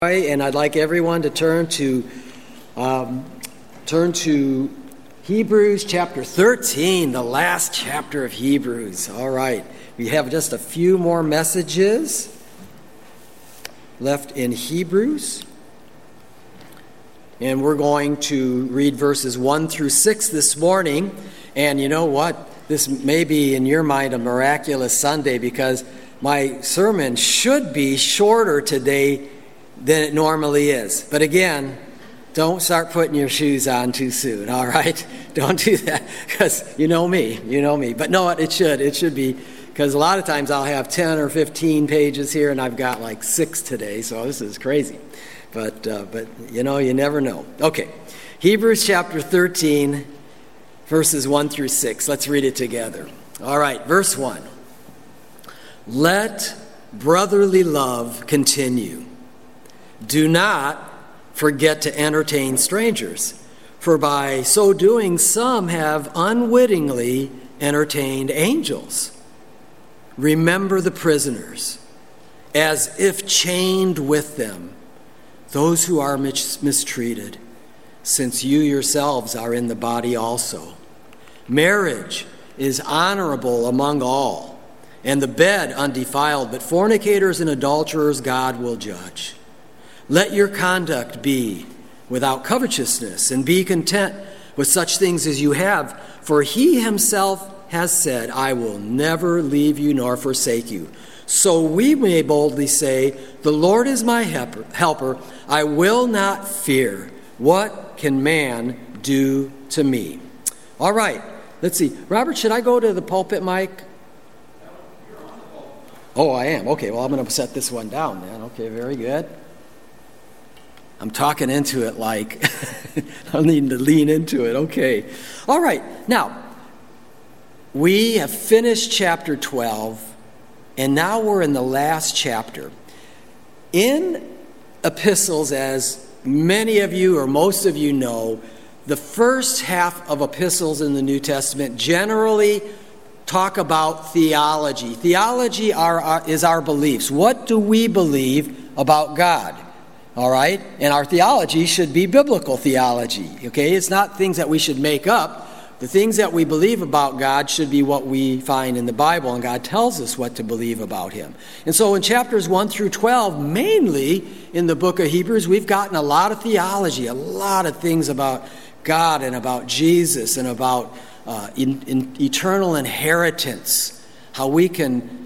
And I'd like everyone to turn to Hebrews chapter 13, the last chapter of Hebrews. All right, we have just a few more messages left in Hebrews. And we're going to read verses 1 through 6 this morning. And you know what? This may be in your mind a miraculous Sunday because my sermon should be shorter today than it normally is. But again, don't start putting your shoes on too soon, all right? Don't do that, because you know me. But no, it should be, because a lot of times I'll have 10 or 15 pages here, and I've got like 6 today, so this is crazy. But you know, you never know. Okay, Hebrews chapter 13, verses 1 through 6. Let's read it together. All right, verse 1. Let brotherly love continue. Do not forget to entertain strangers, for by so doing some have unwittingly entertained angels. Remember the prisoners, as if chained with them, those who are mistreated, since you yourselves are in the body also. Marriage is honorable among all, and the bed undefiled, but fornicators and adulterers God will judge. Let your conduct be without covetousness, and be content with such things as you have. For he himself has said, I will never leave you nor forsake you. So we may boldly say, the Lord is my helper. I will not fear. What can man do to me? All right, let's see. Robert, should I go to the pulpit mic? Oh, I am. Okay, well, I'm going to set this one down then. Okay, very good. I'm talking into it like I'm needing to lean into it. Okay. All right. Now, we have finished chapter 12, and now we're in the last chapter. In epistles, as many of you or most of you know, the first half of epistles in the New Testament generally talk about theology. Theology is our beliefs. What do we believe about God? All right? And our theology should be biblical theology, okay? It's not things that we should make up. The things that we believe about God should be what we find in the Bible, and God tells us what to believe about him. And so in chapters 1 through 12, mainly in the book of Hebrews, we've gotten a lot of theology, a lot of things about God and about Jesus and about in eternal inheritance, how we can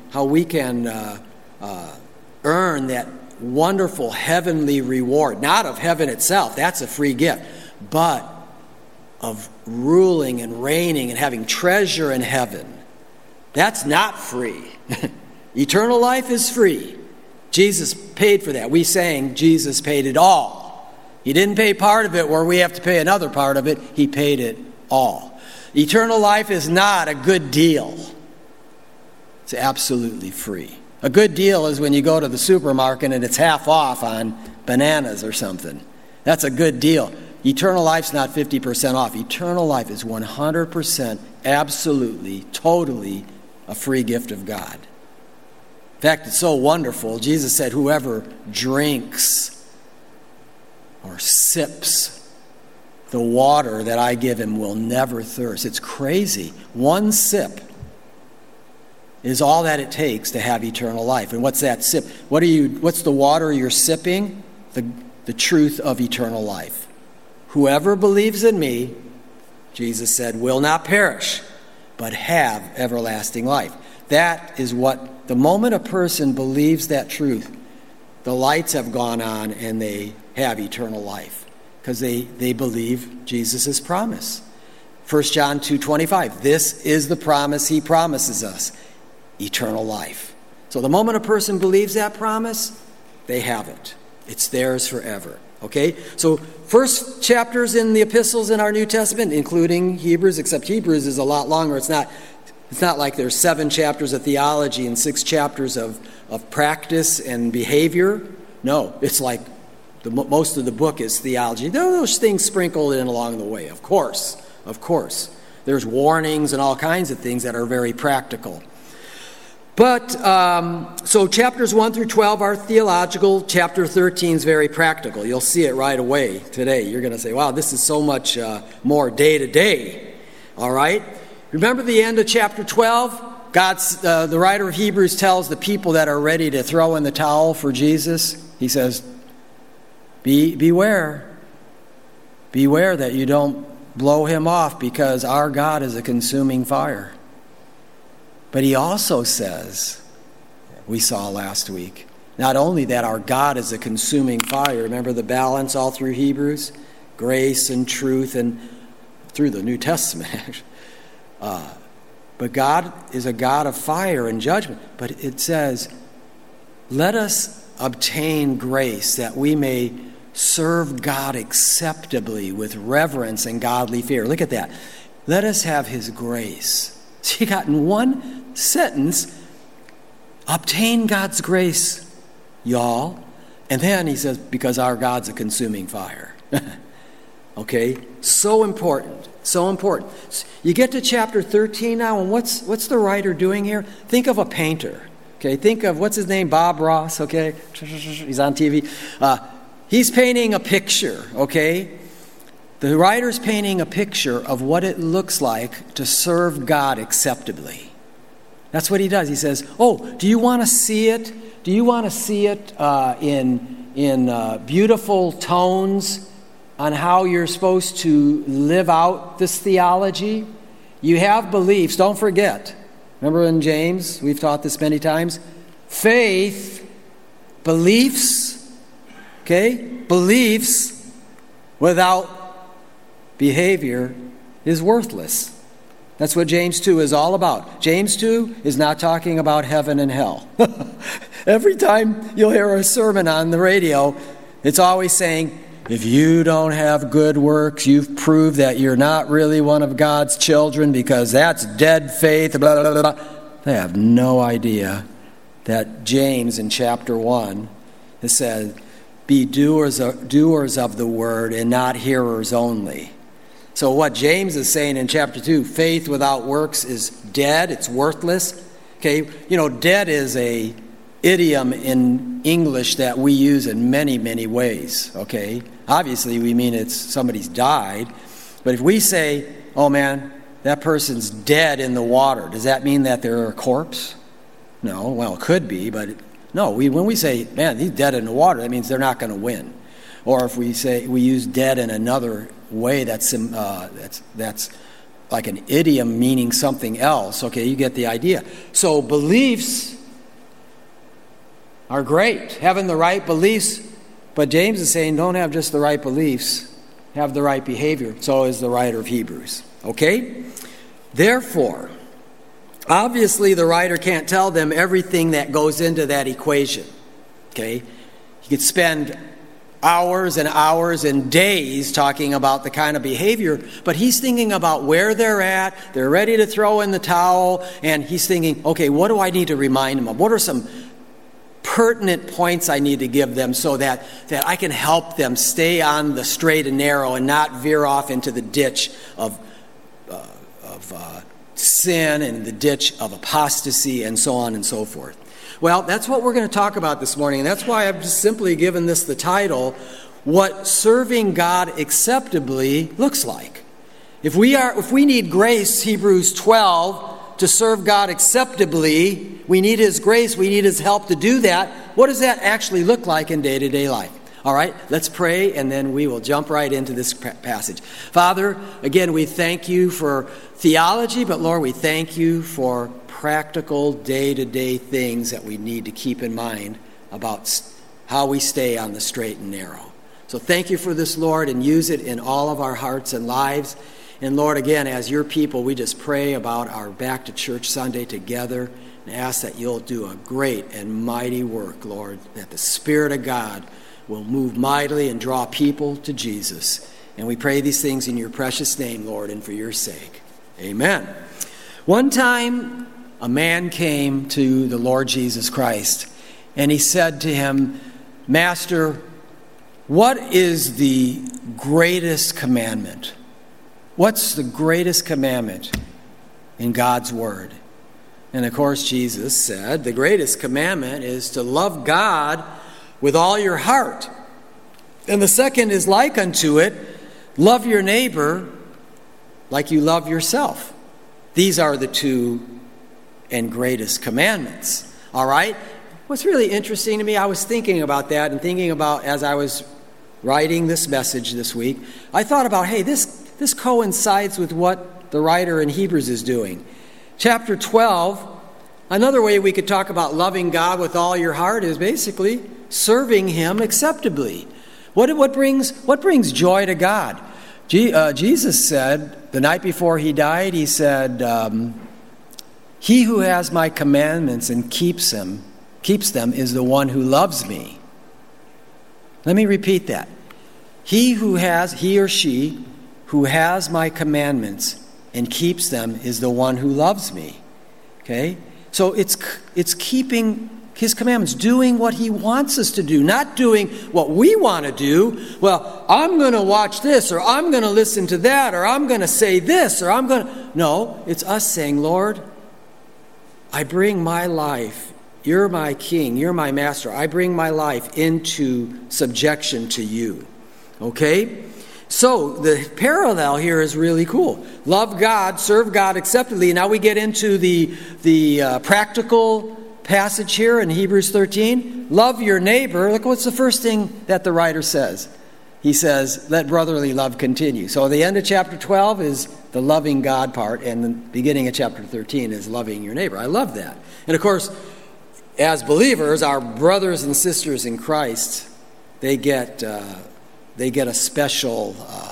earn that wonderful heavenly reward, not of heaven itself, that's a free gift, but of ruling and reigning and having treasure in heaven. That's not free. Eternal life is free. Jesus paid for that. We sang Jesus paid it all. He didn't pay part of it where we have to pay another part of it. He paid it all. Eternal life is not a good deal. It's absolutely free. A good deal is when you go to the supermarket and it's half off on bananas or something. That's a good deal. Eternal life's not 50% off. Eternal life is 100%, absolutely, totally a free gift of God. In fact, it's so wonderful. Jesus said, whoever drinks or sips the water that I give him will never thirst. It's crazy. One sip is all that it takes to have eternal life. And what's that sip? What's the water you're sipping? The truth of eternal life. Whoever believes in me, Jesus said, will not perish, but have everlasting life. That is what, the moment a person believes that truth, the lights have gone on and they have eternal life because they believe Jesus' promise. 1 John 2:25, this is the promise he promises us. Eternal life. So the moment a person believes that promise, they have it. It's theirs forever. Okay? So first chapters in the epistles in our New Testament, including Hebrews, except Hebrews is a lot longer. It's not like there's 7 chapters of theology and 6 chapters of practice and behavior. No, it's like most of the book is theology. There are those things sprinkled in along the way, of course. There's warnings and all kinds of things that are very practical. But, so chapters 1 through 12 are theological. Chapter 13 is very practical. You'll see it right away today. You're going to say, wow, this is so much more day to day. All right? Remember the end of chapter 12? The writer of Hebrews tells the people that are ready to throw in the towel for Jesus, he says, beware. Beware that you don't blow him off, because our God is a consuming fire. But he also says, we saw last week, not only that our God is a consuming fire, remember the balance all through Hebrews? Grace and truth and through the New Testament. But God is a God of fire and judgment. But it says, let us obtain grace that we may serve God acceptably with reverence and godly fear. Look at that. Let us have his grace. So you got in one sentence, obtain God's grace, y'all. And then he says, because our God's a consuming fire. Okay? So important. So important. You get to chapter 13 now, and what's the writer doing here? Think of a painter. Okay? Think of, what's his name? Bob Ross, okay? He's on TV. He's painting a picture, okay? The writer's painting a picture of what it looks like to serve God acceptably. That's what he does. He says, oh, do you want to see it? Do you want to see it in beautiful tones on how you're supposed to live out this theology? You have beliefs. Don't forget. Remember in James, we've taught this many times. Faith, beliefs, okay? Beliefs without behavior is worthless. That's what James 2 is all about. James 2 is not talking about heaven and hell. Every time you'll hear a sermon on the radio, it's always saying, if you don't have good works, you've proved that you're not really one of God's children, because that's dead faith, blah, blah, blah, blah. They have no idea that James in chapter 1 has said, be doers of the word and not hearers only. So what James is saying in chapter 2, faith without works is dead, it's worthless. Okay, you know, dead is a idiom in English that we use in many, many ways, okay? Obviously, we mean it's somebody's died. But if we say, oh man, that person's dead in the water, does that mean that they're a corpse? No, well, it could be, but no. When we say, man, he's dead in the water, that means they're not going to win. Or if we say, we use dead in another way, that's like an idiom meaning something else. Okay, you get the idea. So beliefs are great, having the right beliefs, but James is saying don't have just the right beliefs, have the right behavior. So is the writer of Hebrews. Okay? Therefore, obviously the writer can't tell them everything that goes into that equation. Okay? He could spend hours and hours and days talking about the kind of behavior, but he's thinking about where they're at, they're ready to throw in the towel, and he's thinking, okay, what do I need to remind them of? What are some pertinent points I need to give them so that I can help them stay on the straight and narrow and not veer off into the ditch of sin and the ditch of apostasy and so on and so forth. Well, that's what we're going to talk about this morning, and that's why I've just simply given this the title, What Serving God Acceptably Looks Like. If we need grace, Hebrews 12, to serve God acceptably, we need his grace, we need his help to do that. What does that actually look like in day-to-day life? All right, let's pray, and then we will jump right into this passage. Father, again, we thank you for theology, but Lord, we thank you for practical day-to-day things that we need to keep in mind about how we stay on the straight and narrow. So thank you for this, Lord, and use it in all of our hearts and lives. And Lord, again, as your people, we just pray about our Back to Church Sunday together and ask that you'll do a great and mighty work, Lord, that the Spirit of God will move mightily and draw people to Jesus. And we pray these things in your precious name, Lord, and for your sake. Amen. One time, a man came to the Lord Jesus Christ, and he said to him, Master, what is the greatest commandment? What's the greatest commandment in God's Word? And of course, Jesus said the greatest commandment is to love God with all your heart. And the second is like unto it, love your neighbor like you love yourself. These are the two and greatest commandments. All right? What's really interesting to me, I was thinking about that and thinking about as I was writing this message this week, I thought about, hey, this coincides with what the writer in Hebrews is doing. Chapter 12, another way we could talk about loving God with all your heart is basically serving Him acceptably. What brings joy to God? Jesus said, the night before He died, He said, he who has my commandments and keeps them is the one who loves me. Let me repeat that. He or she who has my commandments and keeps them is the one who loves me. Okay? So it's keeping His commandments, doing what He wants us to do, not doing what we want to do. Well, I'm going to watch this, or I'm going to listen to that, or I'm going to say this, or I'm going to... No, it's us saying, Lord, I bring my life. You're my king. You're my master. I bring my life into subjection to you. Okay? So the parallel here is really cool. Love God, serve God acceptably. Now we get into the practical passage here in Hebrews 13. Love your neighbor. Look what's the first thing that the writer says. He says, let brotherly love continue. So the end of chapter 12 is the loving God part, and the beginning of chapter 13 is loving your neighbor. I love that. And of course, as believers, our brothers and sisters in Christ, they get a special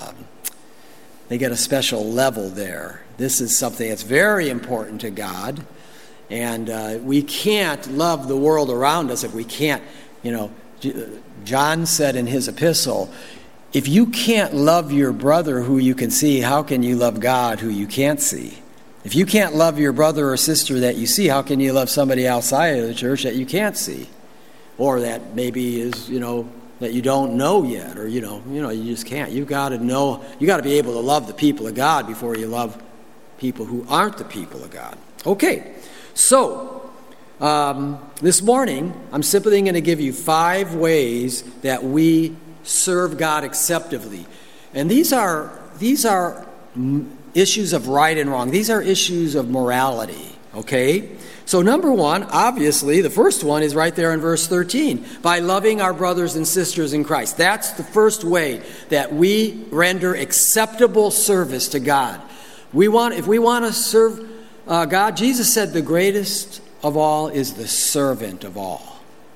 level there. This is something that's very important to God, and we can't love the world around us if we can't. John said in his epistle, if you can't love your brother who you can see, how can you love God who you can't see? If you can't love your brother or sister that you see, how can you love somebody outside of the church that you can't see, or that maybe is that you don't know yet, or you just can't. You got to know. You got to be able to love the people of God before you love people who aren't the people of God. Okay, so this morning I'm simply going to give you 5 ways that we serve God acceptably, and these are issues of right and wrong. These are issues of morality. Okay. So number 1, obviously, the first one is right there in verse 13. By loving our brothers and sisters in Christ. That's the first way that we render acceptable service to God. If we want to serve God, Jesus said the greatest of all is the servant of all.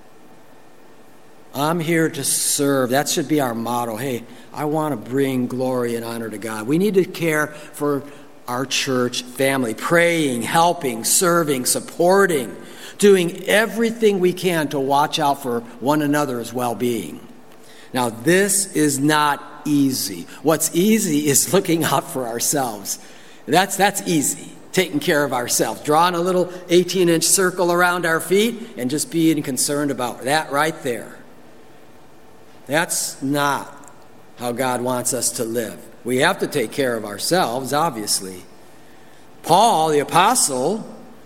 I'm here to serve. That should be our motto. Hey, I want to bring glory and honor to God. We need to care for our church family, praying, helping, serving, supporting, doing everything we can to watch out for one another's well-being. Now, this is not easy. What's easy is looking out for ourselves. That's easy, taking care of ourselves, drawing a little 18-inch circle around our feet and just being concerned about that right there. That's not how God wants us to live. We have to take care of ourselves, obviously. Paul, the apostle,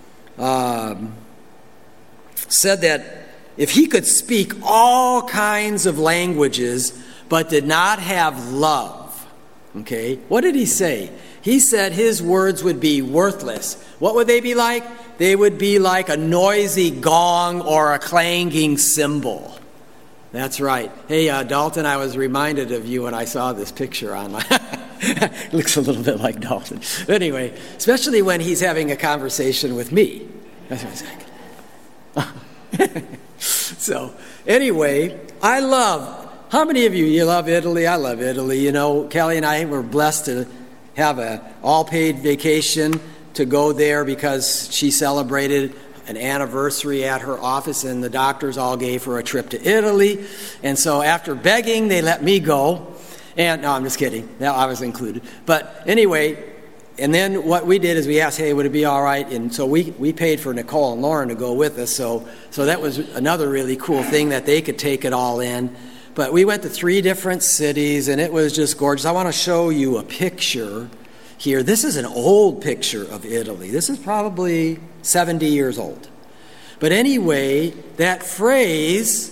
said that if he could speak all kinds of languages but did not have love, okay, what did he say? He said his words would be worthless. What would they be like? They would be like a noisy gong or a clanging cymbal. That's right. Hey, Dalton, I was reminded of you when I saw this picture online. Looks a little bit like Dalton. But anyway, especially when he's having a conversation with me. That's what it's like. So, anyway, how many of you love Italy? I love Italy. Kelly and I were blessed to have an all-paid vacation to go there because she celebrated an anniversary at her office, and the doctors all gave her a trip to Italy. And so after begging, they let me go. And no, I'm just kidding. No, I was included. But anyway, and then what we did is we asked, hey, would it be all right? And so we paid for Nicole and Lauren to go with us. So that was another really cool thing that they could take it all in. But we went to 3 different cities, and it was just gorgeous. I want to show you a picture here. This is an old picture of Italy. This is probably 70 years old. But anyway, that phrase,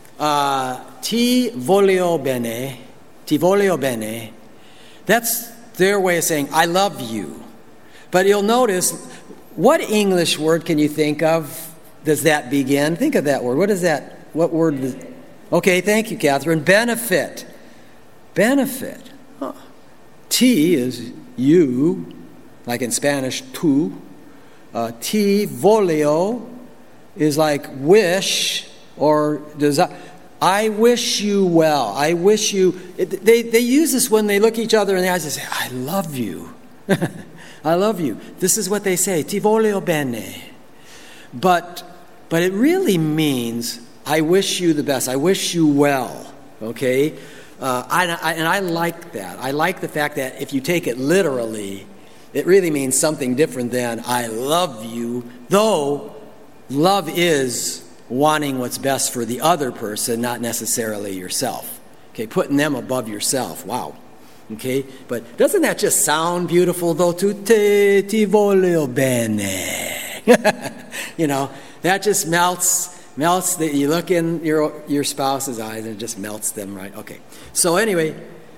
ti voglio bene, that's their way of saying, I love you. But you'll notice, what English word can you think of does that begin? Think of that word. What is that? What word is it? Okay, thank you, Catherine. Benefit. Benefit. Huh. Ti is you, like in Spanish, tú. Ti voglio is like wish or desire. I wish you well. I wish you. They use this when they look each other in the eyes and say, I love you. I love you. This is what they say. Ti voglio bene. But it really means, I wish you the best. I wish you well. Okay? And I like that. I like the fact that if you take it literally, it really means something different than I love you, though love is wanting what's best for the other person, not necessarily yourself. Okay, putting them above yourself. Wow. Okay, but doesn't that just sound beautiful, though? Ti voglio bene. You know, that just melts. You look in your spouse's eyes and it just melts them, right? Okay. So anyway,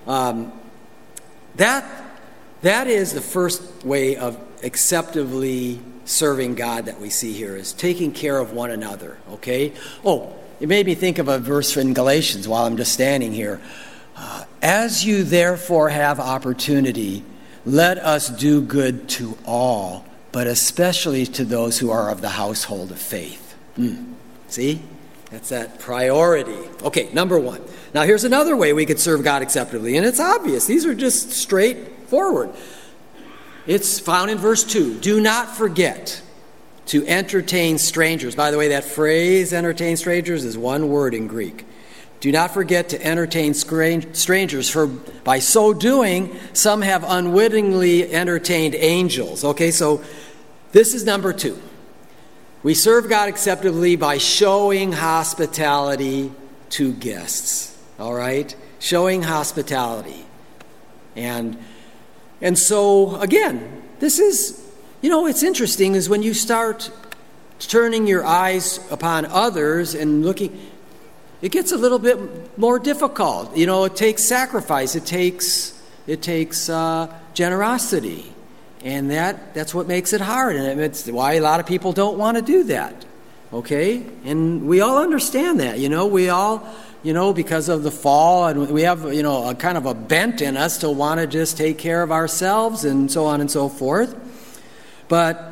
that is the first way of acceptably serving God that we see here, is taking care of one another, okay? Oh, it made me think of a verse in Galatians while I'm just standing here. As you therefore have opportunity, let us do good to all, but especially to those who are of the household of faith. See? That's that priority. Okay, number one. Now here's another way we could serve God acceptably, and it's obvious. These are just straightforward. It's found in verse 2. Do not forget to entertain strangers. By the way, that phrase, entertain strangers, is one word in Greek. Do not forget to entertain strangers, for by so doing, some have unwittingly entertained angels. Okay, so this is number 2. We serve God acceptably by showing hospitality to guests. All right? Showing hospitality. And so, again, this is, it's interesting is when you start turning your eyes upon others and looking, it gets a little bit more difficult. It takes sacrifice. It takes generosity. And that's what makes it hard. And it's why a lot of people don't want to do that. Okay? And we all understand that. We all, because of the fall, and we have, a kind of a bent in us to want to just take care of ourselves and so on and so forth. But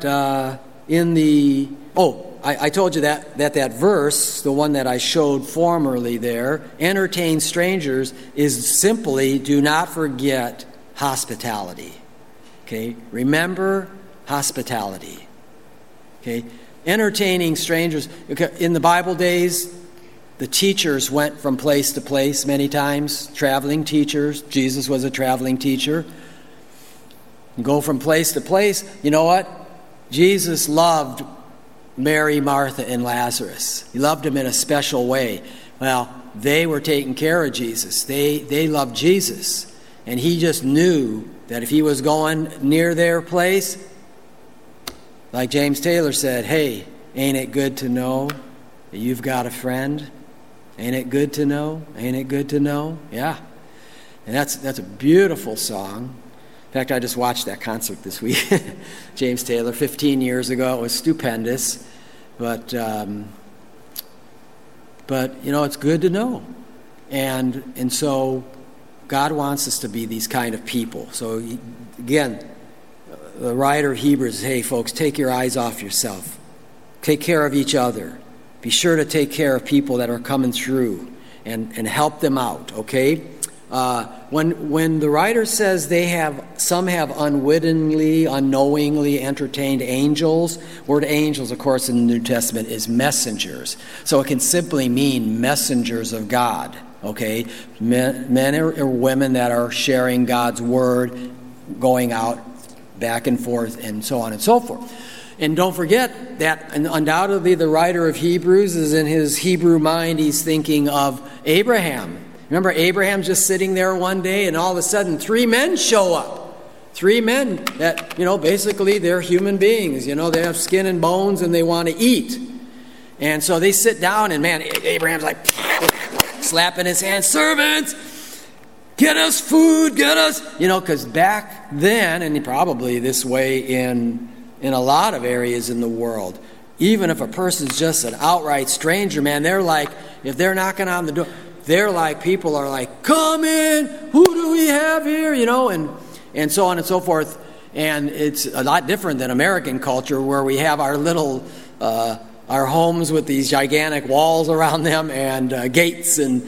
I told you that verse, the one that I showed formerly there, entertain strangers, is simply do not forget hospitality. Okay? Remember hospitality. Okay? Entertaining strangers. In the Bible days, the teachers went from place to place many times, traveling teachers. Jesus was a traveling teacher. You go from place to place. You know what? Jesus loved Mary, Martha, and Lazarus. He loved them in a special way. Well, they were taking care of Jesus. They loved Jesus. And he just knew that if he was going near their place, like James Taylor said, hey, ain't it good to know that you've got a friend? Ain't it good to know? Ain't it good to know? Yeah. And that's a beautiful song. In fact, I just watched that concert this week. James Taylor, 15 years ago. It was stupendous. But it's good to know. And so God wants us to be these kind of people. So again, the writer of Hebrews says, hey folks, take your eyes off yourself. Take care of each other. Be sure to take care of people that are coming through and help them out, okay? When the writer says some have unwittingly, unknowingly entertained angels, word angels, of course, in the New Testament is messengers. So it can simply mean messengers of God, okay? Men or women that are sharing God's word, going out back and forth, and so on and so forth. And don't forget that undoubtedly the writer of Hebrews is in his Hebrew mind, he's thinking of Abraham. Remember, Abraham's just sitting there one day, and all of a sudden 3 men show up. three men that, basically they're human beings. They have skin and bones and they want to eat. And so they sit down and, man, Abraham's like slapping his hands, servants, get us food, get us, because back then, and probably this way in a lot of areas in the world, even if a person's just an outright stranger, man, they're like, if they're knocking on the door, they're like, people are like, come in, who do we have here, and so on and so forth. And it's a lot different than American culture, where we have our little, our homes with these gigantic walls around them and gates, and,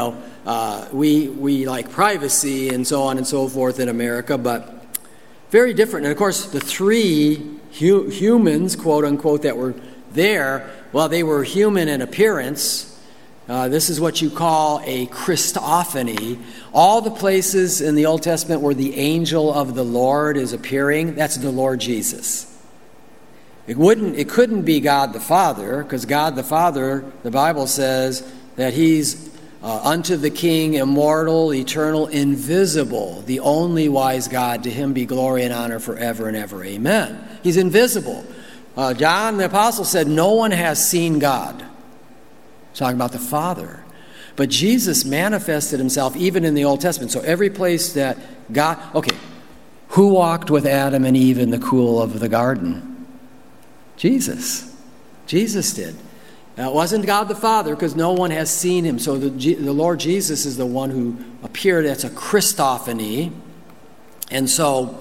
we like privacy and so on and so forth in America, but very different. And of course, the three humans, quote unquote, that were there, well, they were human in appearance. This is what you call a Christophany. All the places in the Old Testament where the angel of the Lord is appearing, that's the Lord Jesus. It couldn't be God the Father, because God the Father, the Bible says that he's unto the King, immortal, eternal, invisible, the only wise God. To him be glory and honor forever and ever. Amen. He's invisible. John the Apostle said, no one has seen God. Talking about the Father. But Jesus manifested himself even in the Old Testament. So every place that God... Okay, who walked with Adam and Eve in the cool of the garden? Jesus. Jesus did. It wasn't God the Father, because no one has seen him. So the Lord Jesus is the one who appeared. That's a Christophany. And so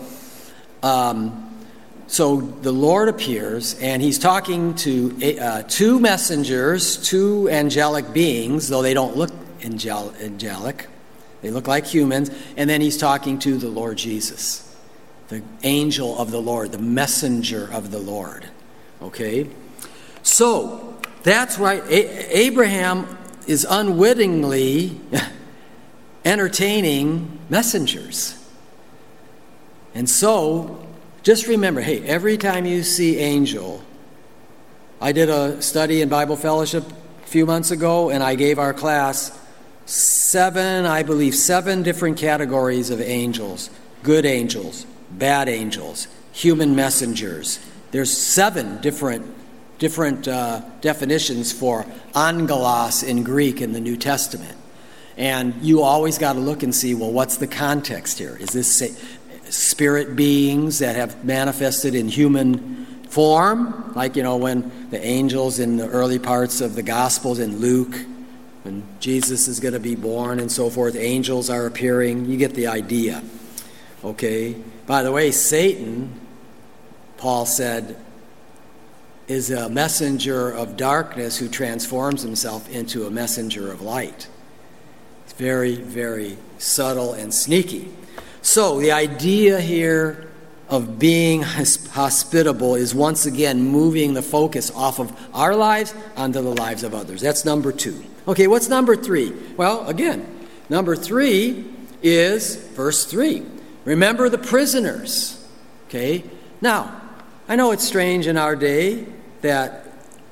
the Lord appears, and he's talking to two messengers, two angelic beings, though they don't look angelic. They look like humans. And then he's talking to the Lord Jesus, the angel of the Lord, the messenger of the Lord. Okay? So that's right. Abraham is unwittingly entertaining messengers. And so, just remember, hey, every time you see angel, I did a study in Bible Fellowship a few months ago, and I gave our class seven different categories of angels. Good angels, bad angels, human messengers. There's 7 different definitions for angelos in Greek in the New Testament. And you always got to look and see, well, what's the context here? Is this spirit beings that have manifested in human form? Like, when the angels in the early parts of the Gospels in Luke, when Jesus is going to be born and so forth, angels are appearing. You get the idea. Okay? By the way, Satan, Paul said, is a messenger of darkness who transforms himself into a messenger of light. It's very, very subtle and sneaky. So the idea here of being hospitable is once again moving the focus off of our lives onto the lives of others. That's number 2. Okay, what's number 3? Well, again, number 3 is verse 3. Remember the prisoners. Okay? Now, I know it's strange in our day that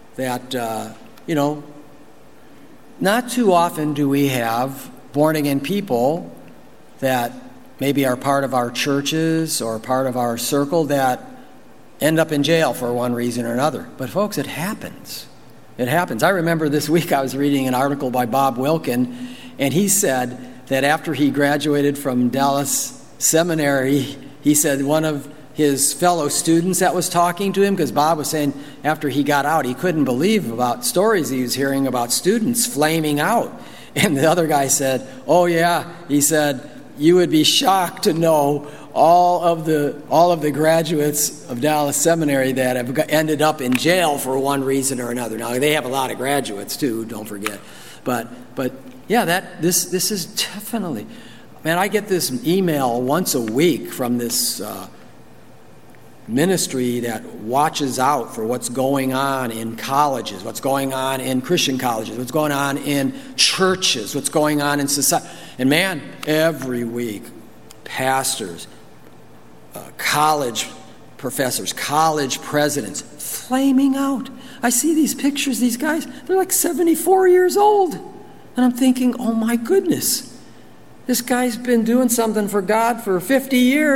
not too often do we have born-again people that maybe are part of our churches or part of our circle that end up in jail for one reason or another. But folks, it happens. It happens. I remember this week I was reading an article by Bob Wilkin, and he said that after he graduated from Dallas Seminary, he said one of his fellow students that was talking to him, because Bob was saying after he got out, he couldn't believe about stories he was hearing about students flaming out. And the other guy said, oh yeah, he said, you would be shocked to know all of the graduates of Dallas Seminary that have ended up in jail for one reason or another. Now, they have a lot of graduates too, don't forget. But yeah, this is definitely, man, I get this email once a week from this ministry that watches out for what's going on in colleges, what's going on in Christian colleges, what's going on in churches, what's going on in society. And man, every week, pastors, college professors, college presidents, flaming out. I see these pictures, these guys, they're like 74 years old. And I'm thinking, oh my goodness, this guy's been doing something for God for 50 years,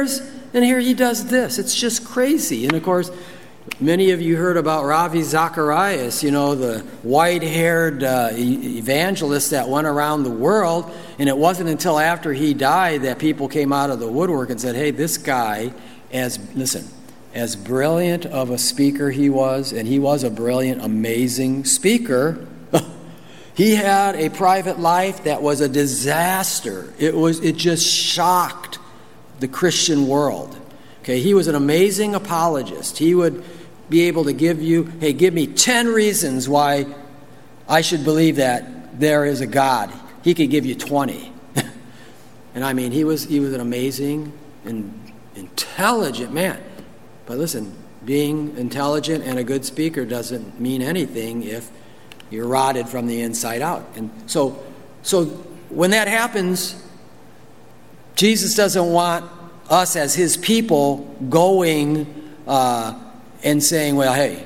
And here he does this. It's just crazy. And of course, many of you heard about Ravi Zacharias, the white-haired evangelist that went around the world. And it wasn't until after he died that people came out of the woodwork and said, hey, this guy, as brilliant of a speaker he was, and he was a brilliant, amazing speaker, he had a private life that was a disaster. It just shocked the Christian world. Okay, he was an amazing apologist. He would be able to give me 10 reasons why I should believe that there is a God. He could give you 20. And he was an amazing and intelligent man. But listen, being intelligent and a good speaker doesn't mean anything if you're rotted from the inside out. And so when that happens, Jesus doesn't want us as his people going and saying, well, hey,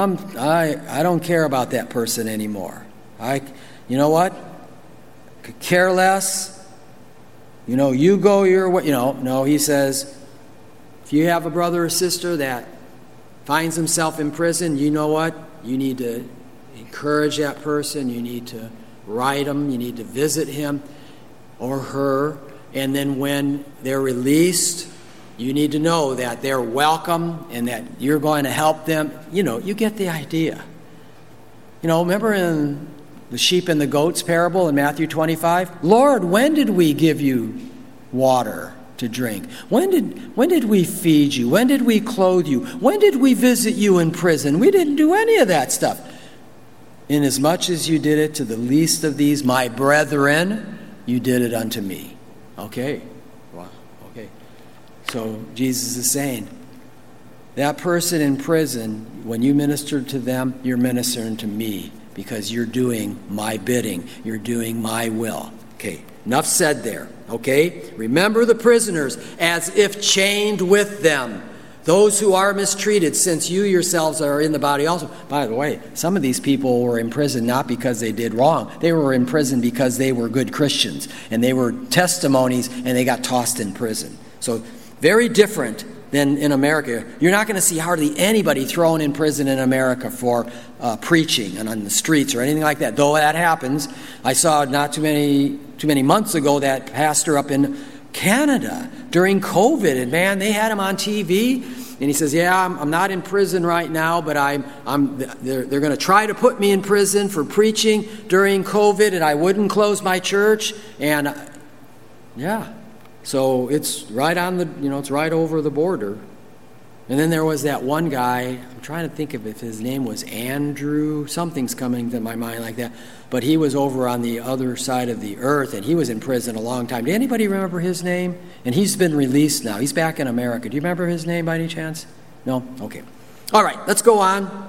I don't care about that person anymore. You know what? Could care less. You go your way. No, he says, if you have a brother or sister that finds himself in prison, you know what? You need to encourage that person. You need to write him. You need to visit him or her. And then when they're released, you need to know that they're welcome and that you're going to help them. You get the idea. Remember in the sheep and the goats parable in Matthew 25? Lord, when did we give you water to drink? When did we feed you? When did we clothe you? When did we visit you in prison? We didn't do any of that stuff. Inasmuch as you did it to the least of these, my brethren, you did it unto me. Okay. Wow. Okay. So Jesus is saying, that person in prison, when you minister to them, you're ministering to me because you're doing my bidding. You're doing my will. Okay. Enough said there. Okay. Remember the prisoners as if chained with them. Those who are mistreated, since you yourselves are in the body also. By the way, some of these people were in prison not because they did wrong. They were in prison because they were good Christians. And they were testimonies, and they got tossed in prison. So very different than in America. You're not going to see hardly anybody thrown in prison in America for preaching and on the streets or anything like that. Though that happens. I saw not too many months ago that pastor up in Canada during COVID, and man, they had him on TV, and he says, "Yeah, I'm not in prison right now, but they're going to try to put me in prison for preaching during COVID, and I wouldn't close my church." And so it's right on it's right over the border. And then there was that one guy, I'm trying to think of if his name was Andrew, something's coming to my mind like that, but he was over on the other side of the earth, and he was in prison a long time. Did anybody remember his name? And he's been released now. He's back in America. Do you remember his name by any chance? No? Okay. All right, let's go on.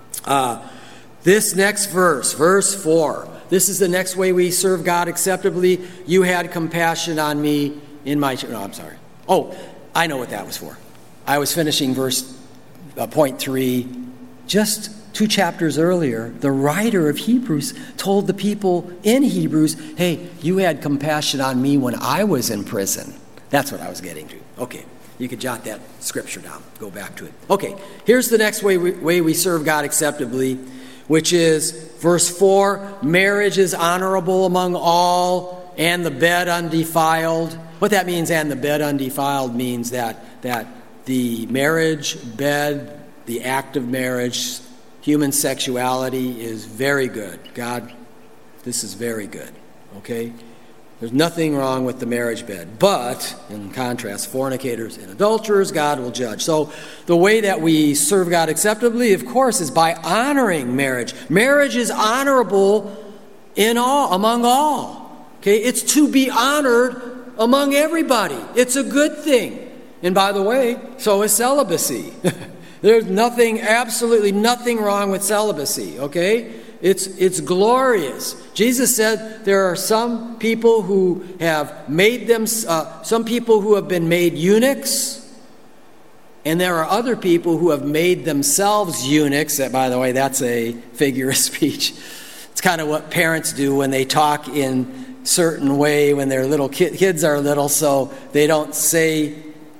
This next verse 4. This is the next way we serve God acceptably. You had compassion on me in my... No, I'm sorry. Oh, I know what that was for. I was finishing point 3. Just 2 chapters earlier, the writer of Hebrews told the people in Hebrews, hey, you had compassion on me when I was in prison. That's what I was getting to. Okay, you could jot that scripture down. Go back to it. Okay, here's the next way we serve God acceptably, which is verse 4, marriage is honorable among all, and the bed undefiled. What that means, and the bed undefiled, means that the marriage bed, the act of marriage, human sexuality is very good. God, this is very good, okay? There's nothing wrong with the marriage bed. But, in contrast, fornicators and adulterers, God will judge. So the way that we serve God acceptably, of course, is by honoring marriage. Marriage is honorable among all. Okay? It's to be honored among everybody. It's a good thing. And by the way, so is celibacy. There's absolutely nothing wrong with celibacy, okay? It's glorious. Jesus said there are some people who have some people who have been made eunuchs, and there are other people who have made themselves eunuchs. By the way, that's a figure of speech. It's kind of what parents do when they talk in certain way when their little kids are little, so they don't say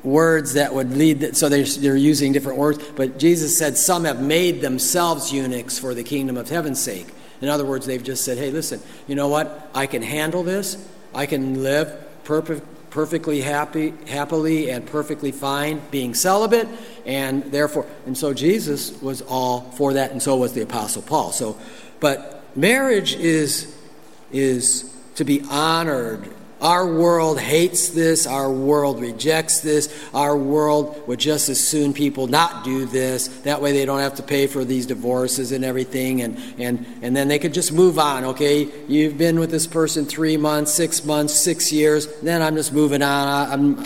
words that would lead, so they're using different words, but Jesus said some have made themselves eunuchs for the kingdom of heaven's sake. In other words, they've just said, hey, listen, you know what? I can handle this. I can live perfectly happily and perfectly fine being celibate, and therefore, and so Jesus was all for that, and so was the Apostle Paul. So, but marriage is to be honored. Our world hates this. Our world rejects this. Our world would just as soon people not do this. That way they don't have to pay for these divorces and everything. And then they could just move on, okay? You've been with this person 3 months, 6 months, 6 years. Then I'm just moving on.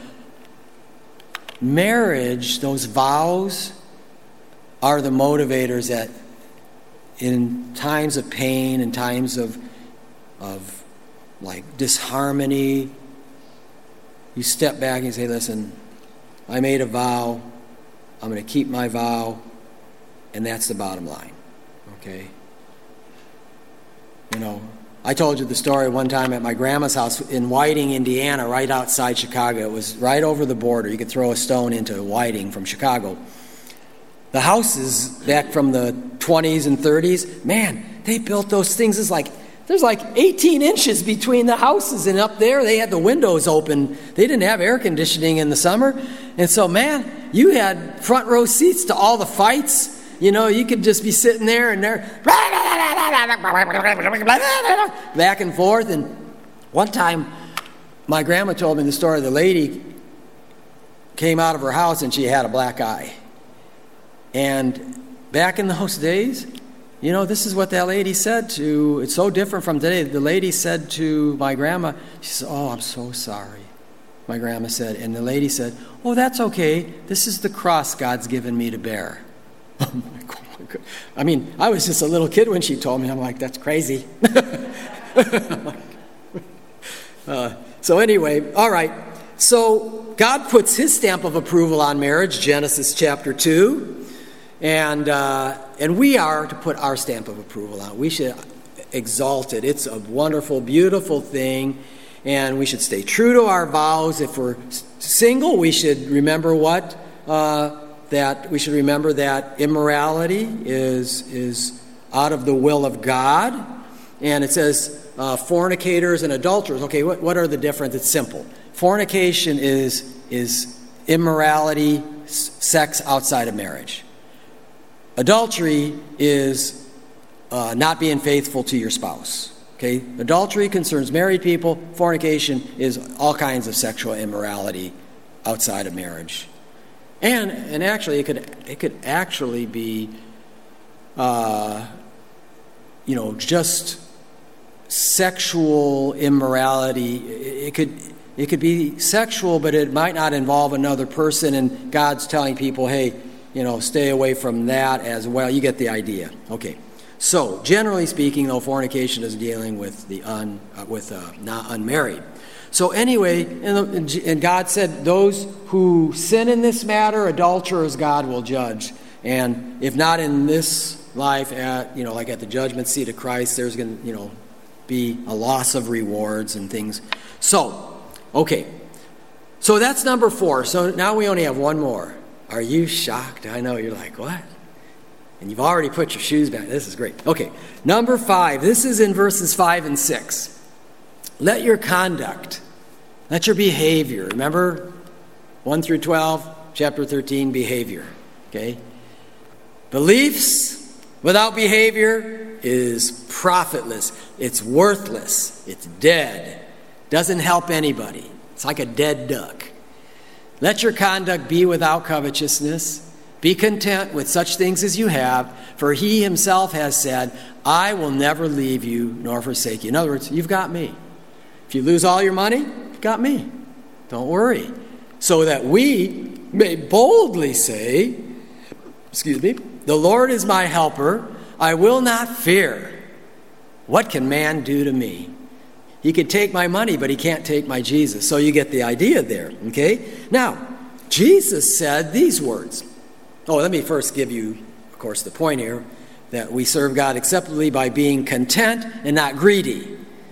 Marriage, those vows, are the motivators that in times of pain, in times of like disharmony, you step back and you say, listen, I made a vow, I'm going to keep my vow, and that's the bottom line, okay? I told you the story one time at my grandma's house in Whiting, Indiana, right outside Chicago. It was right over the border. You could throw a stone into Whiting from Chicago. The houses back from the 20s and 30s, man, they built those things. There's like 18 inches between the houses, and up there they had the windows open. They didn't have air conditioning in the summer. And so, man, you had front row seats to all the fights. You could just be sitting there and they're back and forth. And one time, my grandma told me the story. The lady came out of her house and she had a black eye. And back in those days, this is what that lady said to, it's so different from today. The lady said to my grandma, she said, oh, I'm so sorry, my grandma said. And the lady said, oh, that's okay. This is the cross God's given me to bear. Oh, my God. I mean, I was just a little kid when she told me. I'm like, that's crazy. So anyway, all right. So God puts his stamp of approval on marriage, Genesis chapter 2. And we are to put our stamp of approval on it. We should exalt it. It's a wonderful, beautiful thing, and we should stay true to our vows. If we're single, we should remember that immorality is out of the will of God. And it says fornicators and adulterers. Okay, what are the difference? It's simple. Fornication is immorality, sex outside of marriage. Adultery is not being faithful to your spouse. Okay? Adultery concerns married people. Fornication is all kinds of sexual immorality outside of marriage. And actually, it could actually be, just sexual immorality. It could be sexual, but it might not involve another person. And God's telling people, hey, stay away from that as well. You get the idea. Okay. So, generally speaking, though, fornication is dealing with not unmarried. So anyway, and God said, those who sin in this matter, adulterers, God will judge. And if not in this life, like at the judgment seat of Christ, there's going to, be a loss of rewards and things. So, okay. So that's number 4. So now we only have one more. Are you shocked? I know you're like, what? And you've already put your shoes back. This is great. Okay, number 5. This is in verses 5 and 6. Let your conduct, let your behavior. Remember 1 through 12, chapter 13, behavior. Okay? Beliefs without behavior is profitless. It's worthless. It's dead. Doesn't help anybody. It's like a dead duck. Let your conduct be without covetousness. Be content with such things as you have, for he himself has said, I will never leave you nor forsake you. In other words, you've got me. If you lose all your money, you've got me. Don't worry. So that we may boldly say, the Lord is my helper. I will not fear. What can man do to me? He could take my money, but he can't take my Jesus. So you get the idea there, okay? Now, Jesus said these words. Oh, let me first give you, of course, the point here, that we serve God acceptably by being content and not greedy.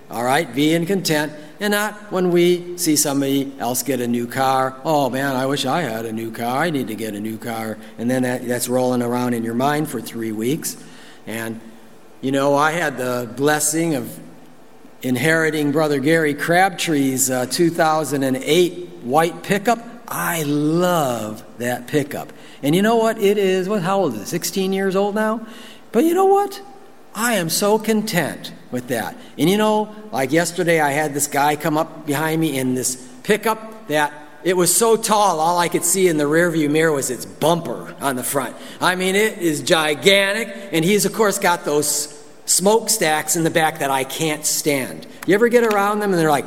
All right, being content, and not when we see somebody else get a new car. Oh man, I wish I had a new car. I need to get a new car. And then that's rolling around in your mind for 3 weeks. And, you know, I had the blessing of inheriting Brother Gary Crabtree's 2008 white pickup. I love that pickup. And you know what it is? How old is it? 16 years old now? But you know what? I am so content with that. And you know, like yesterday I had this guy come up behind me in this pickup that it was so tall, all I could see in the rearview mirror was its bumper on the front. I mean, it is gigantic, and he's, of course, got those smokestacks in the back that I can't stand. You ever get around them and they're like,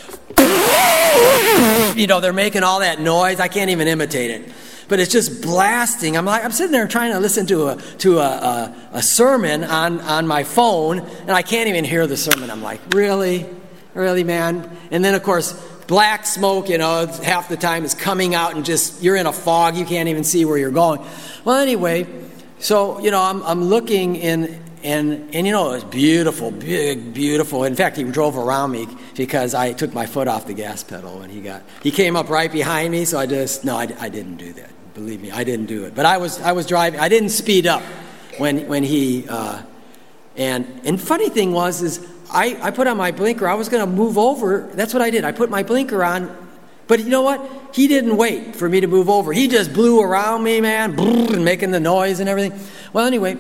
you know, they're making all that noise. I can't even imitate it. But it's just blasting. I'm sitting there trying to listen to a sermon on my phone, and I can't even hear the sermon. I'm like, really, man? And then of course, black smoke. You know, half the time is coming out, and just you're in a fog. You can't even see where you're going. Well, anyway, so you know, I'm looking in. And you know, it was beautiful, big, beautiful. In fact, he drove around me because I took my foot off the gas pedal when he came up right behind me. So I didn't do that. Believe me, I didn't do it. But I was driving. I didn't speed up when he. And funny thing is I put on my blinker. I was going to move over. That's what I did. I put my blinker on. But you know what? He didn't wait for me to move over. He just blew around me, man, and making the noise and everything. Well, anyway.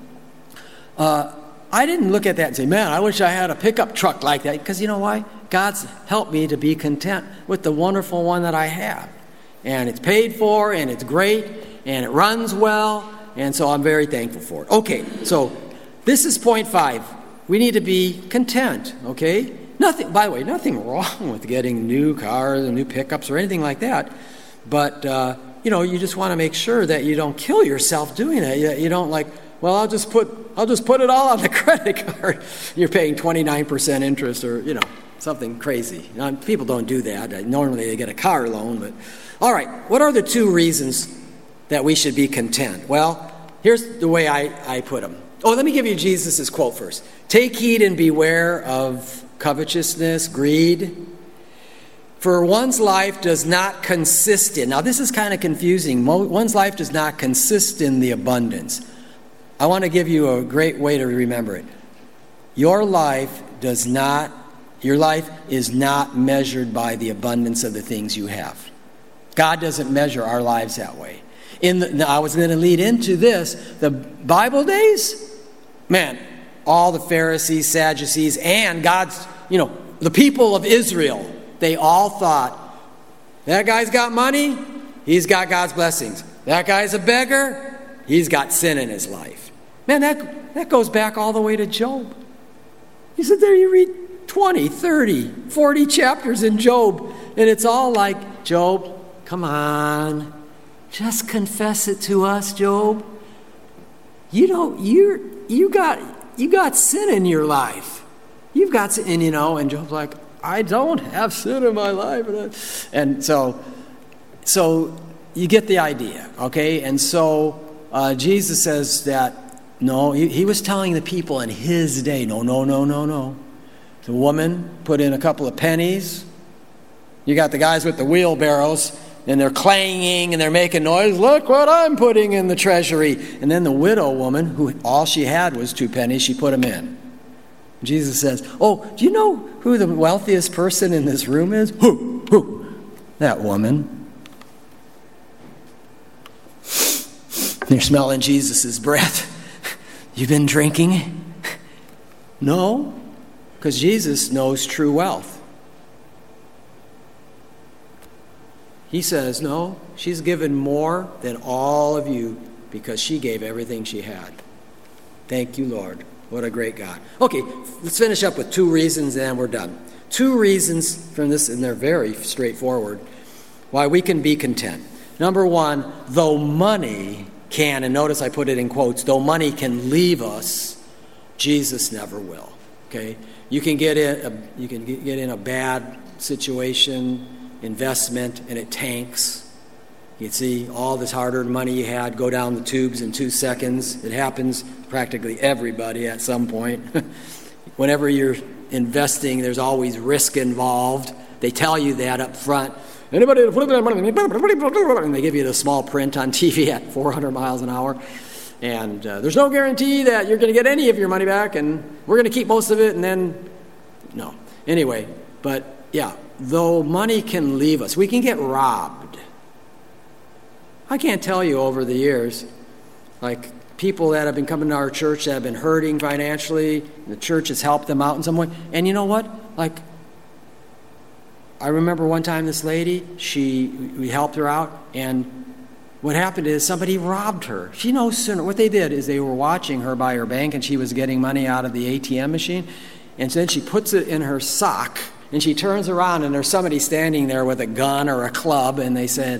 I didn't look at that and say, man, I wish I had a pickup truck like that. Because you know why? God's helped me to be content with the wonderful one that I have. And it's paid for, and it's great, and it runs well, and so I'm very thankful for it. Okay, so this is point 5. We need to be content, okay? By the way, nothing wrong with getting new cars and new pickups or anything like that. But, you know, you just want to make sure that you don't kill yourself doing that. You don't like, well, I'll just put it all on the credit card. You're paying 29% interest, or you know, something crazy. Now, people don't do that. Normally they get a car loan, but all right. What are the 2 reasons that we should be content? Well, here's the way I put them. Oh, let me give you Jesus' quote first. Take heed and beware of covetousness, greed. For one's life does not consist in. Now, this is kind of confusing. One's life does not consist in the abundance. I want to give you a great way to remember it. Your life is not measured by the abundance of the things you have. God doesn't measure our lives that way. Now I was going to lead into this. The Bible days, man, all the Pharisees, Sadducees, and God's, you know, the people of Israel, they all thought, that guy's got money, he's got God's blessings. That guy's a beggar, he's got sin in his life. Man, that goes back all the way to Job. You sit there, you read 20, 30, 40 chapters in Job, and it's all like, Job, come on, just confess it to us, Job. You know, you got sin in your life. You've got sin, and you know, and Job's like, I don't have sin in my life. And so you get the idea, okay? And so Jesus says that, no, he was telling the people in his day, no. The woman put in a couple of pennies. You got the guys with the wheelbarrows, and they're clanging and they're making noise. Look what I'm putting in the treasury. And then the widow woman, who all she had was 2 pennies, she put them in. Jesus says, oh, do you know who the wealthiest person in this room is? Who? That woman. You're smelling Jesus' breath. You've been drinking? No, because Jesus knows true wealth. He says, no, she's given more than all of you because she gave everything she had. Thank you, Lord. What a great God. Okay, let's finish up with 2 reasons and we're done. 2 reasons from this, and they're very straightforward, why we can be content. Number 1, though money can, and notice I put it in quotes, though money can leave us, Jesus never will. Okay? You can get in a bad situation, investment, and it tanks. You see all this hard-earned money you had go down the tubes in 2 seconds. It happens practically everybody at some point. Whenever you're investing, there's always risk involved. They tell you that up front. Anybody, and they give you the small print on TV at 400 miles an hour. And there's no guarantee that you're going to get any of your money back, and we're going to keep most of it, and then, no. Anyway, but yeah, though money can leave us, we can get robbed. I can't tell you over the years, like people that have been coming to our church that have been hurting financially, and the church has helped them out in some way. And you know what? Like, I remember one time this lady, we helped her out, and what happened is somebody robbed her. She knows sooner. What they did is they were watching her by her bank, and she was getting money out of the ATM machine, and so then she puts it in her sock, and she turns around, and there's somebody standing there with a gun or a club, and they said,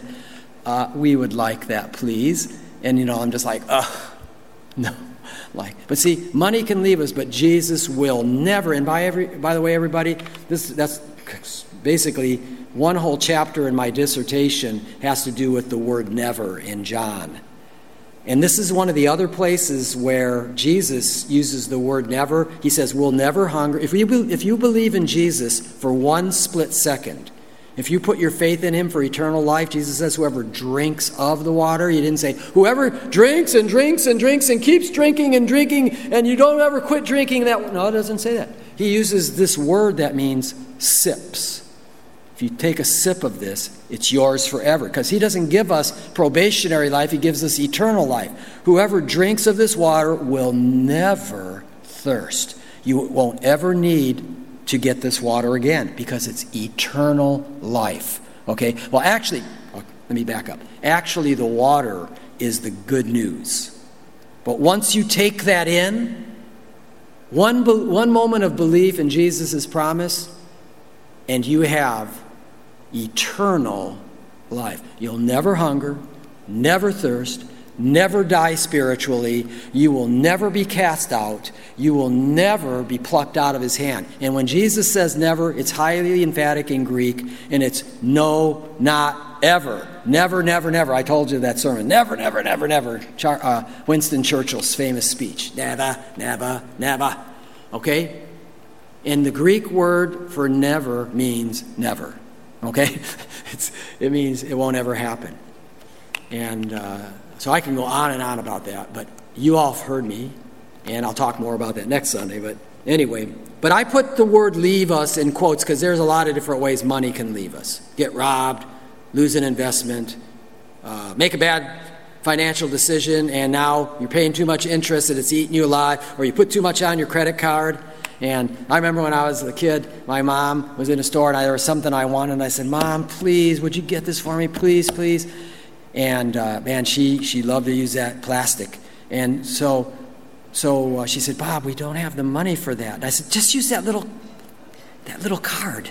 we would like that, please. And, I'm just like, no. But see, money can leave us, but Jesus will never. And by the way, everybody, that's basically one whole chapter in my dissertation has to do with the word never in John. And this is one of the other places where Jesus uses the word never. He says, we'll never hunger. If you believe in Jesus for one split second, if you put your faith in him for eternal life, Jesus says, whoever drinks of the water. He didn't say, whoever drinks and drinks and drinks and keeps drinking and drinking and you don't ever quit drinking that. No, it doesn't say that. He uses this word that means sips. If you take a sip of this, it's yours forever. Because he doesn't give us probationary life, he gives us eternal life. Whoever drinks of this water will never thirst. You won't ever need to get this water again because it's eternal life. Okay? Well, actually, let me back up. Actually, the water is the good news. But once you take that in, one moment of belief in Jesus' promise, and you have eternal life. You'll never hunger, never thirst, never die spiritually. You will never be cast out. You will never be plucked out of his hand. And when Jesus says never, it's highly emphatic in Greek, and it's no, not ever. Never, never, never. I told you that sermon. Never, never, never, never. Winston Churchill's famous speech. Never, never, never. Okay? And the Greek word for never means never. Okay? It means it won't ever happen. And so I can go on and on about that, but you all have heard me, and I'll talk more about that next Sunday. But anyway, but I put the word leave us in quotes because there's a lot of different ways money can leave us. Get robbed, lose an investment, make a bad financial decision, and now you're paying too much interest and it's eating you alive, or you put too much on your credit card. And I remember when I was a kid, my mom was in a store, and there was something I wanted, and I said, Mom, please, would you get this for me? Please, please. And man, she loved to use that plastic. And so she said, Bob, we don't have the money for that. And I said, just use that little card.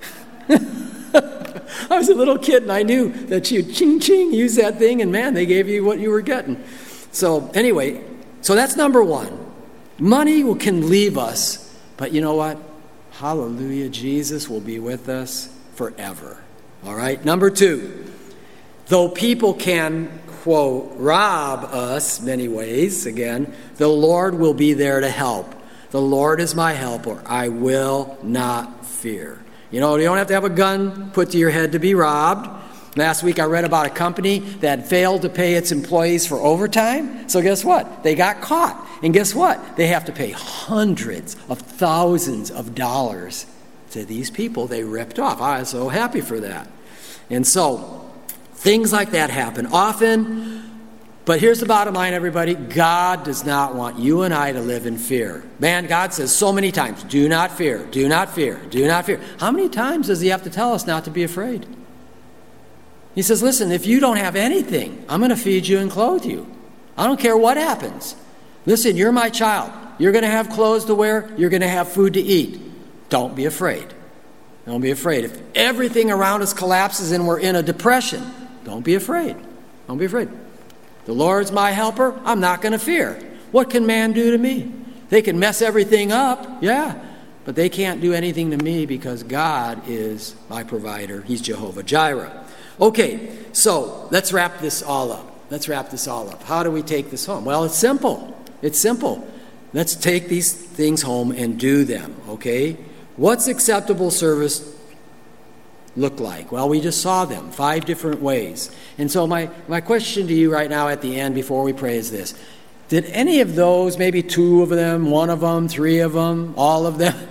I was a little kid, and I knew that you would ching, ching, use that thing, and man, they gave you what you were getting. So anyway, so that's number one. Money can leave us, but you know what? Hallelujah, Jesus will be with us forever. All right, number two. Though people can, quote, rob us many ways, again, the Lord will be there to help. The Lord is my helper. I will not fear. You don't have to have a gun put to your head to be robbed. Last week I read about a company that failed to pay its employees for overtime. So guess what? They got caught. And guess what? They have to pay hundreds of thousands of dollars to these people they ripped off. I was so happy for that. And so things like that happen often, but here's the bottom line, everybody. God does not want you and I to live in fear. Man, God says so many times, do not fear, do not fear, do not fear. How many times does he have to tell us not to be afraid? He says, listen, if you don't have anything, I'm going to feed you and clothe you. I don't care what happens. Listen, you're my child. You're going to have clothes to wear. You're going to have food to eat. Don't be afraid. Don't be afraid. If everything around us collapses and we're in a depression, don't be afraid. Don't be afraid. The Lord's my helper. I'm not going to fear. What can man do to me? They can mess everything up, yeah, but they can't do anything to me because God is my provider. He's Jehovah Jireh. Okay, so let's wrap this all up. How do we take this home? Well, it's simple. let's take these things home and do them, okay? What's acceptable service look like? Well, we just saw them, 5 different ways. And so my question to you right now at the end before we pray is this. Did any of those, maybe 2 of them, 1 of them, 3 of them, all of them,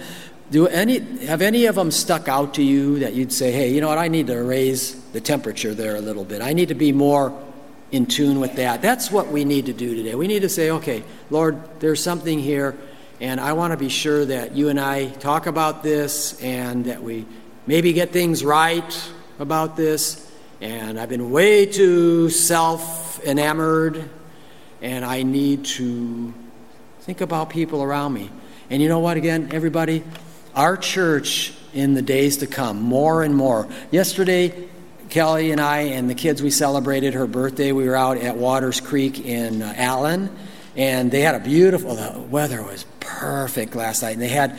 have any of them stuck out to you that you'd say, hey, you know what, I need to raise the temperature there a little bit. I need to be more in tune with that. That's what we need to do today. We need to say, okay, Lord, there's something here, and I want to be sure that you and I talk about this and that we maybe get things right about this. And I've been way too self-enamored, and I need to think about people around me. And you know what, again, everybody? Our church in the days to come, more and more. Yesterday, Kelly and I and the kids, we celebrated her birthday. We were out at Waters Creek in Allen, and they had the weather was perfect last night. And they had,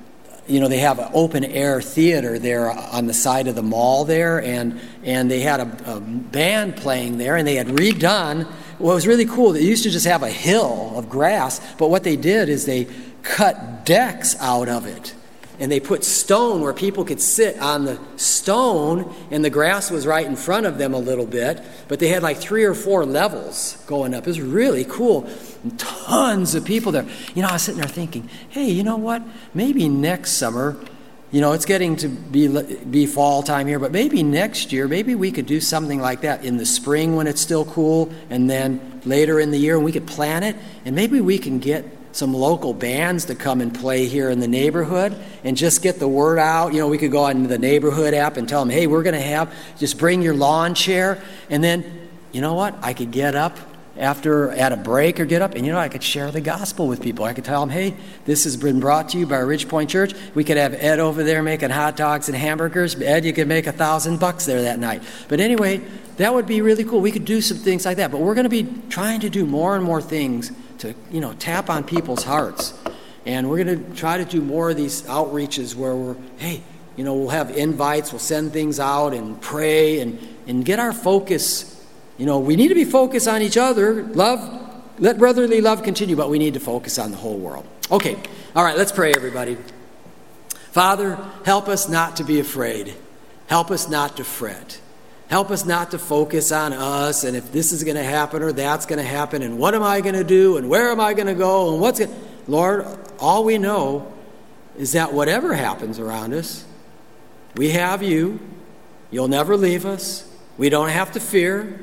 they have an open air theater there on the side of the mall there, and they had a band playing there, and they had redone. What was really cool, they used to just have a hill of grass, but what they did is they cut decks out of it. And they put stone where people could sit on the stone, and the grass was right in front of them a little bit. But they had like 3 or 4 levels going up. It was really cool. And tons of people there. I was sitting there thinking, hey, you know what? Maybe next summer, it's getting to be fall time here, but maybe next year, maybe we could do something like that in the spring when it's still cool, and then later in the year, and we could plan it, and maybe we can get some local bands to come and play here in the neighborhood and just get the word out. We could go on the neighborhood app and tell them, hey, we're going to just bring your lawn chair. And then, you know what? I could get up at a break or get up, and I could share the gospel with people. I could tell them, hey, this has been brought to you by Ridge Point Church. We could have Ed over there making hot dogs and hamburgers. Ed, you could make $1,000 there that night. But anyway, that would be really cool. We could do some things like that. But we're going to be trying to do more and more things to, tap on people's hearts. And we're going to try to do more of these outreaches where we'll have invites, we'll send things out and pray and get our focus. We need to be focused on each other. Let brotherly love continue, but we need to focus on the whole world. Okay, all right, let's pray, everybody. Father, help us not to be afraid. Help us not to fret. Help us not to focus on us and if this is going to happen or that's going to happen and what am I going to do and where am I going to go and Lord, all we know is that whatever happens around us, we have you. You'll never leave us. We don't have to fear.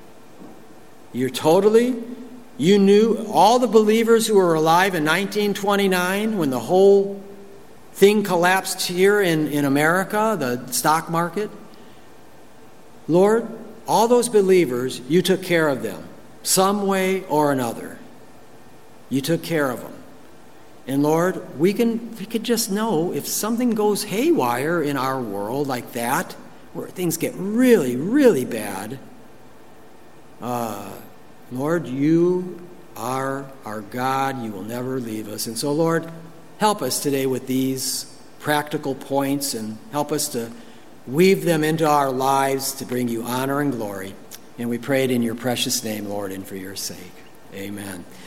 You knew all the believers who were alive in 1929 when the whole thing collapsed here in America, the stock market. Lord, all those believers, you took care of them, some way or another. You took care of them. And Lord, we could just know if something goes haywire in our world like that, where things get really, really bad, Lord, you are our God. You will never leave us. And so, Lord, help us today with these practical points and help us to weave them into our lives to bring you honor and glory. And we pray it in your precious name, Lord, and for your sake. Amen.